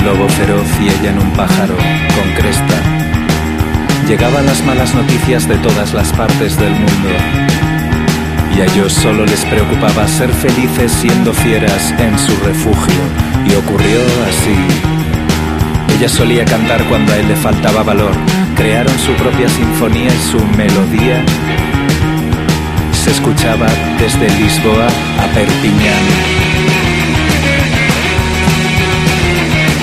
un lobo feroz y ella en un pájaro con cresta. Llegaban las malas noticias de todas las partes del mundo y a ellos solo les preocupaba ser felices siendo fieras en su refugio. Y ocurrió así. Ella solía cantar cuando a él le faltaba valor. Crearon su propia sinfonía y su melodía se escuchaba desde Lisboa a Perpiñán.